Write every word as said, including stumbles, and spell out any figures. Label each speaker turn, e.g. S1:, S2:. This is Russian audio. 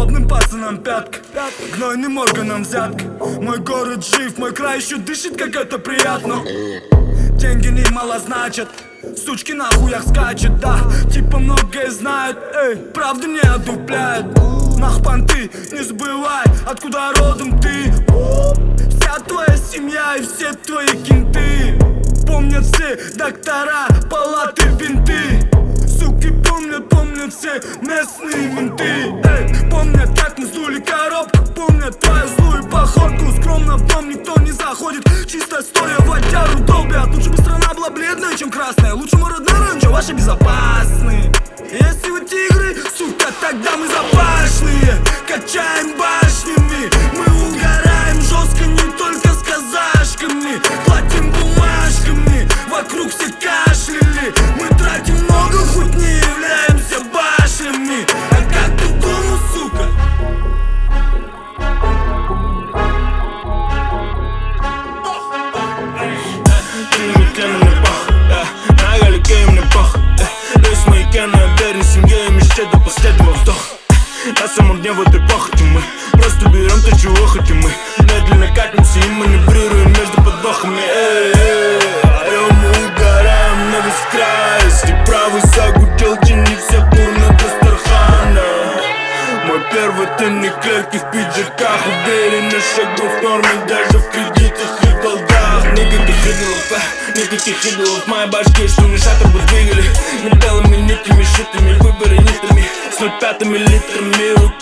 S1: Модным пацанам пятка, гнойным органам взятка. Мой город жив, мой край еще дышит, как это приятно. Деньги немало значат, сучки на хуях скачут, да. Типа многое знают, эй, правду не одупляют. Нах, понты, не забывай, откуда родом ты. Вся твоя семья и все твои кенты помнят все доктора, палаты, бинты. Суки помнят, помнят все местные менты. Эй, помнят, как мы сдули коробку, помнят твою злую походку. Скромно в дом никто не заходит, чисто стоя водяру долбят. Лучше бы страна была бледная, чем красная. Лучше мой родной район, чем ваши безопасные. Если вы тигры, сука, тогда мы запашные. Качаем башнями, мы угораем жестко, не только с казашками. Платим бумажками, вокруг все кашляли. Мы тратим много, хоть не являемся башнями. А как ты дома, сука?
S2: До последнего вдоха. На самом дне в этой похоти мы просто берем то, чего хотим мы. Медленно катимся и маневрируем между подвохами. Эй, орем и угораем на весь край. Если правый загудел, тяни все курны до Стархана. Мой первый тыльник клетки в пиджаках. Уверенно шагну в норме даже в кредитах и в долгах. Никаких идолов, а, никаких идолов в моей башке, что не шатер бы двигали. Не белыми нитями, шитыми, выборы нитами, с ноль пятыми литрами рук.